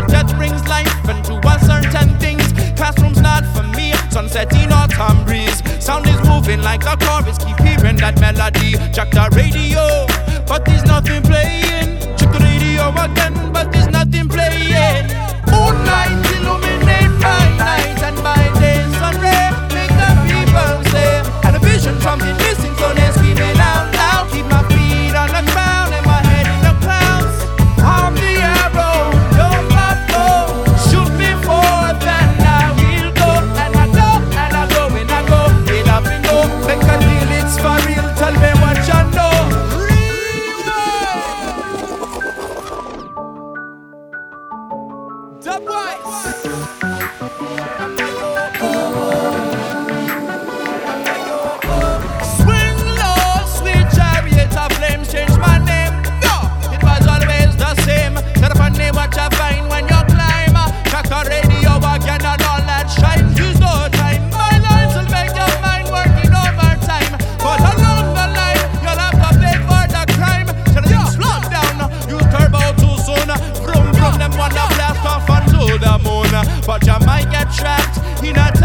But death brings life and to a certain things. Classroom's not for me, sunset in autumn breeze. Sound is moving like a chorus, keep hearing that melody. Check the radio, but there's nothing playing. Check the radio again, but there's nothing playing. Moonlight illuminate my night and my day. Sun ray make the people say. And a vision from the missing, so they screaming out loud. Keep my feet on the ground and my head in the clouds. I'm the arrow, don't let go. Shoot me forth and I will go. And I go, and I go, and I go. Get up and go, make a deal, it's for real. Tell me what you know. Dubwise. Swing low, sweet chariot of flames, change my name. No, it was always the same. Set up a name, what you find when you climb. Check the radio again and all that shine. Use no time, my lines will make your mind working overtime. But along the line, you'll have to pay for the crime. Till you slow down, you turbo too soon. Vroom, vroom, them wanna blast off onto the moon. But you might get trapped in a